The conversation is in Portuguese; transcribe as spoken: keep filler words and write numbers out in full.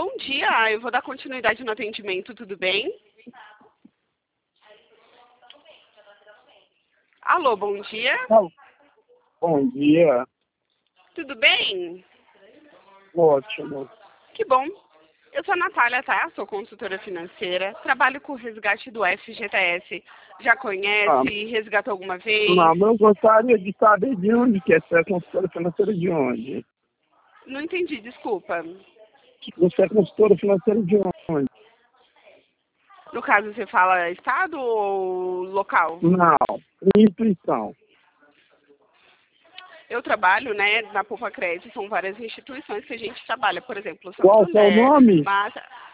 Bom dia, eu vou dar continuidade no atendimento, tudo bem? Alô, bom dia. Não. Bom dia. Tudo bem? Ótimo. Que bom. Eu sou a Natália, tá? Sou consultora financeira. Trabalho com o resgate do F G T S. Já conhece? Ah, Resgatou alguma vez? não, mas eu gostaria de saber de onde que é. Você é consultora financeira de onde? Não entendi, desculpa. Você é consultora financeira de onde? No caso, você fala estado ou local? Não. Intuição. Eu trabalho, né, na Poupa Crédito, são várias instituições que a gente trabalha, por exemplo, Qual o seu Santander, nome? Mata.